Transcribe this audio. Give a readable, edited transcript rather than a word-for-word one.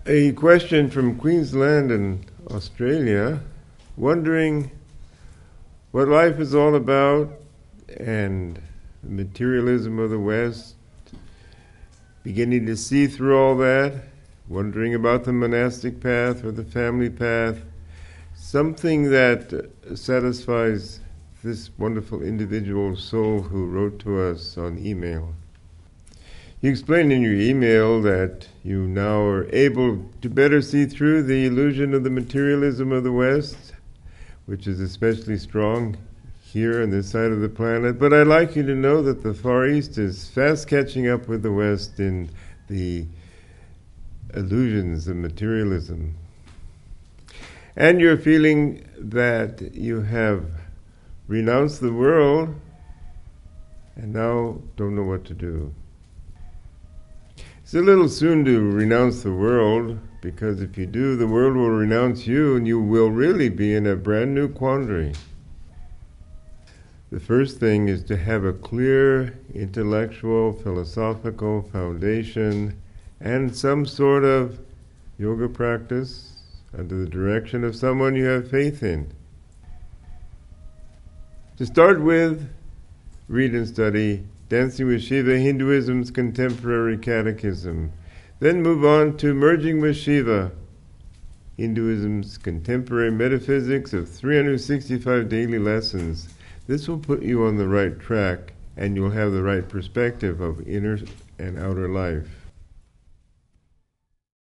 A question from Queensland in Australia, wondering what life is all about and the materialism of the West, beginning to see through all that, wondering about the monastic path or the family path, something that satisfies this wonderful individual soul who wrote to us on email. You explained in your email that you now are able to better see through the illusion of the materialism of the West, which is especially strong here on this side of the planet. But I'd like you to know that the Far East is fast catching up with the West in the illusions of materialism. And you're feeling that you have renounced the world and now don't know what to do. It's a little soon to renounce the world, because if you do, the world will renounce you and you will really be in a brand new quandary. The first thing is to have a clear intellectual, philosophical foundation and some sort of yoga practice under the direction of someone you have faith in. To start with, read and study Dancing with Shiva, Hinduism's Contemporary Catechism. Then move on to Merging with Shiva, Hinduism's Contemporary Metaphysics of 365 Daily Lessons. This will put you on the right track, and you'll have the right perspective of inner and outer life.